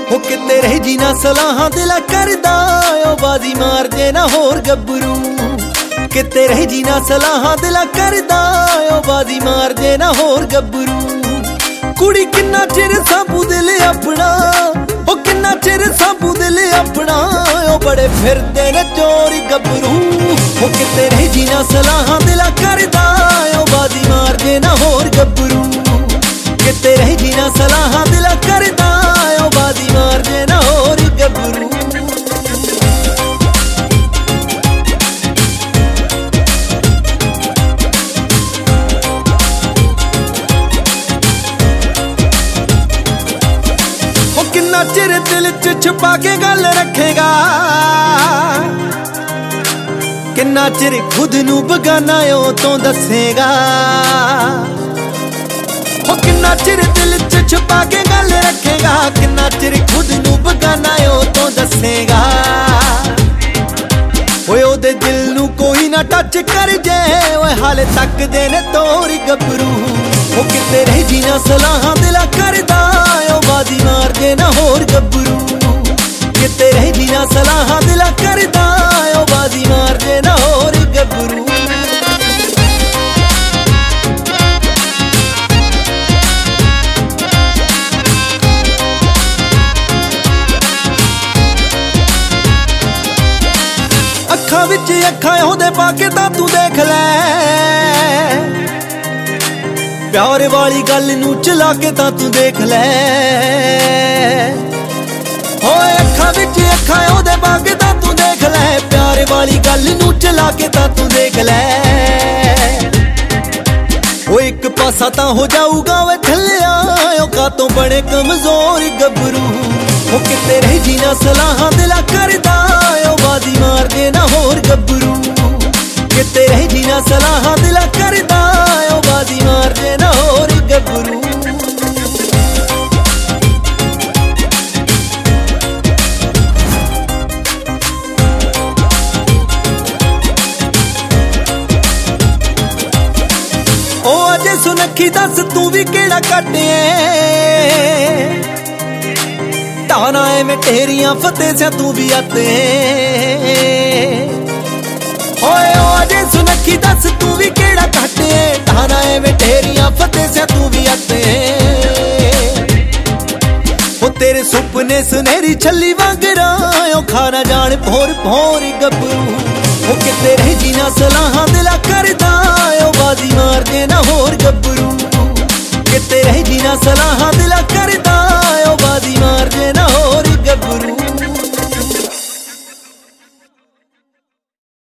हो किते रह जी ना सलाहां दिला करदा ओ बाजी मार जे ना होर गब्बरू किते रह जी ना सलाहां दिला करदा ओ बाजी मार जे ना होर गब्बरू कुड़ी किन्ना चिर साबू दिल अपना ओ किन्ना चिर साबू दिल अपना ओ बड़े फिरदे ने चोर गब्बरू हो किते रह जी ना सलाहां दिला करदा ओ बाजी मार जे ना होर गब्बरू किते रह जी ना सलाहां दिला करदा ओ बाजी मार जे ना होर गब्बरू किन्ना चिर दिल च छुपा के गल रखेगा किन्ना चिर खुद नू बगाना ओ तो दसेगा किन्ना चिर दिल च छुपा के गल रखेगा किन्ना चिर खुद नू बगाना ओ तो दसेगा ओए ओदे दिल नू कोई ना टच कर जे ओए हाले तक दे ने तोर गब्बरू ओ किते रह जी ना सलाहां दिला करदा ओ बाजी मार जे ना होर गब्बरू किते रह जी ना सलाहां दिला करदा ओ बाजी मार जे ना होर गब्बरू अखां विच अखां ओहदे पाके तां तू देख लै प्यार वाली गल नू चला के तां तू देख लै होए अखां विच अखां ओहदे पाके तां तू देख लै प्यार वाली गल नू चला के तां तू देख लै ओ एक पासा तां हो जाऊगा वे थल्लिया ओ कातों बड़े कमजोर गब्बरू ओ किते रह जी ना सलाहां दिला करदा ओ बाजी मार जे ना होर गब्बरू किते रह जी ना सलाहां दिला करदा ओ बाजी मार जे ना होर गब्बरू ओ अजे सुनखी दस तू भी केड़ा कटे ताना एवें तेरियां फतेह से तू भी आते ओए ओ अजे सुनखी दस तू भी केड़ा कटे ताना एवें तेरियां फतेह से तू भी आते ओ तेरे सुपने सुनहरी छली वांगरा ओ खाना जान भोर भोर गब्बरू ओ किते रह जी ना सलाहां दिला करदा ओ बाजी मार जे ना होर गब्बरू किते रह जी ना सलाहां दिला करदा